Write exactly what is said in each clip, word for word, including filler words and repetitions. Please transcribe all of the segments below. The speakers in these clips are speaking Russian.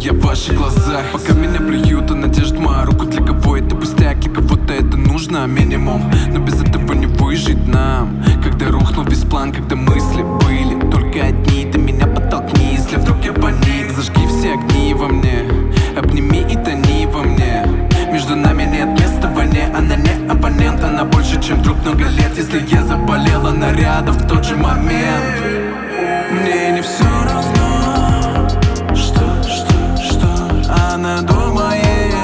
я в ваших глазах. Пока меня плюют, а надежд моя руку. Для кого это пустяк, для кого-то это нужно минимум. Но без этого не выжить нам. Когда рухнул весь план, когда мысли были только одни. Ты меня подтолкни, если вдруг я паник. Зажги все огни во мне, обними и тони во мне. Между нами нет места в войне, она не оппонент. Она больше, чем друг много лет. Если я заболела, она рядом в тот же момент. Мне не все равно, что, что, что она думает.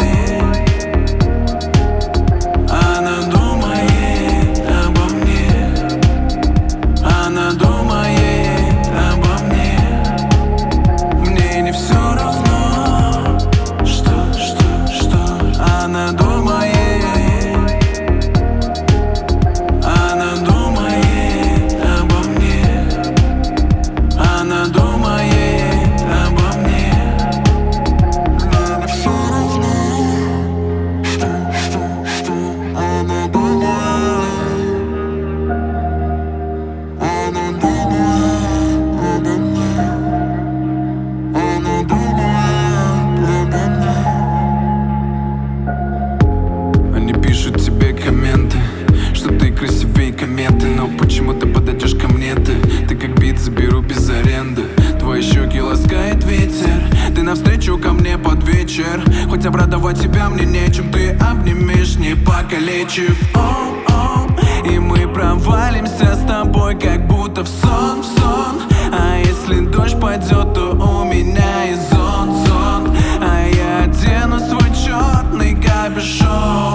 Она думает обо мне. Она думает обо мне. Мне не все равно, что, что, что она думает. Она думает обо мне. Она думает обо мне. Мне не все равно, что, что, что она думает. Она думает обо мне. Она думает обо мне. Они пишут тебе комменты, что ты красивее кометы. Но почему ты подойдешь ко мне ты? Ты как бит, заберу без аренды. Твои щеки ласкает ветер. Ты навстречу ко мне под вечер. Хоть обрадовать тебя мне нечем. Ты обнимешь, не покалечив. О-о. И мы провалимся с тобой, как будто в сон, в сон. А если дождь пойдет, то у меня и зонт, зонт. А я одену свой черный капюшон.